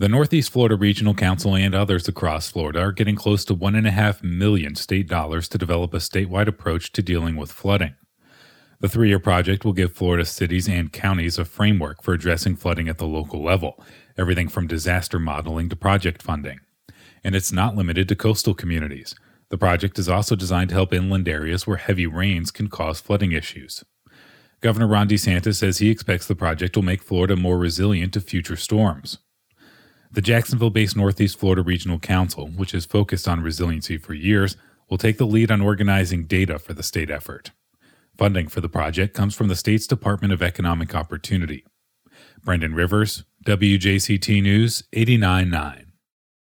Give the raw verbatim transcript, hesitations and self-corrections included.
The Northeast Florida Regional Council and others across Florida are getting close to one point five million state dollars to develop a statewide approach to dealing with flooding. The three-year project will give Florida cities and counties a framework for addressing flooding at the local level, everything from disaster modeling to project funding. And it's not limited to coastal communities. The project is also designed to help inland areas where heavy rains can cause flooding issues. Governor Ron DeSantis says he expects the project will make Florida more resilient to future storms. The Jacksonville-based Northeast Florida Regional Council, which has focused on resiliency for years, will take the lead on organizing data for the state effort. Funding for the project comes from the state's Department of Economic Opportunity. Brendan Rivers, W J C T News, eighty-nine point nine.